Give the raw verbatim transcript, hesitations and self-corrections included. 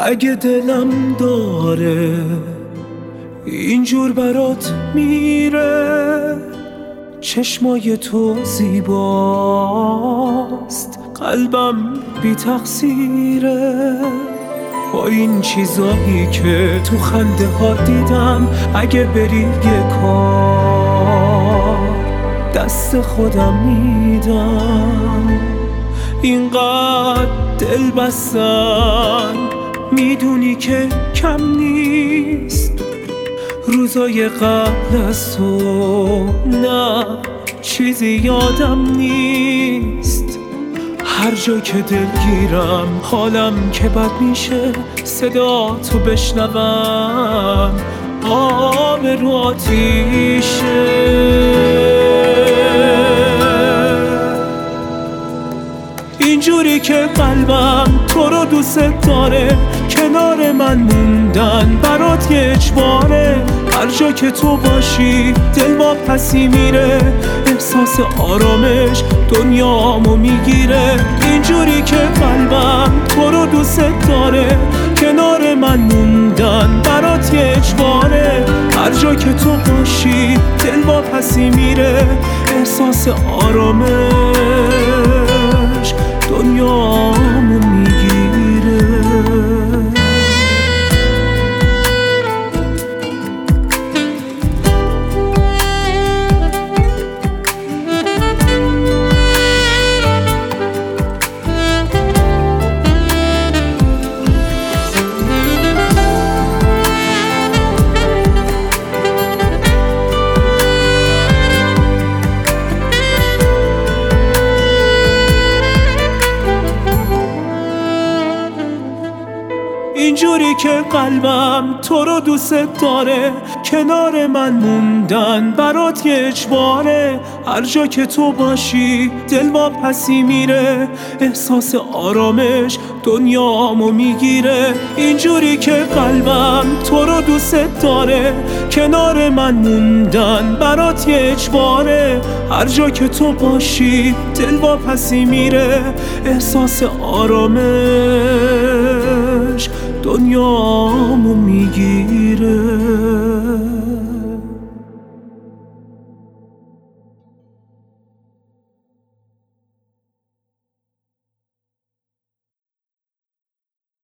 اگه دلم داره اینجور برات میره، چشمای تو زیباست، قلبم بی تقصیره. با این چیزایی که تو خنده ها دیدم، اگه بری یه کار دست خودم میدم. اینقدر دل بستن میدونی که کم نیست، روزای قبل از تو نه چیزی یادم نیست. هر جا که دلگیرم حالم که بد میشه، صدا تو بشنوم آب رو آتیشه. اینجوری که قلبم تو رو دوست داره، کنار من موندن برات یه اجباره. هر جا که تو باشی دل با پسی میره، احساس آرامش دنیامو میگیره. اینجوری که قلبم تو رو دوست داره، کنار من موندن برات یه اجباره. هر جا که تو باشی دل با پسی میره، احساس آرامش دنیامو میگیره. اینجوری که قلبم تو رو دوست داره، کنار من موندن برات یه اجباره. هر جا که تو باشی دل با پسی میره، احساس آرامش دنیامو میگیره. اینجوری که قلبم تو رو دوست داره، کنار من موندن برات یه اجباره. هر جا که تو باشی دل با پسی میره، احساس آرامش دنیامو میگیره.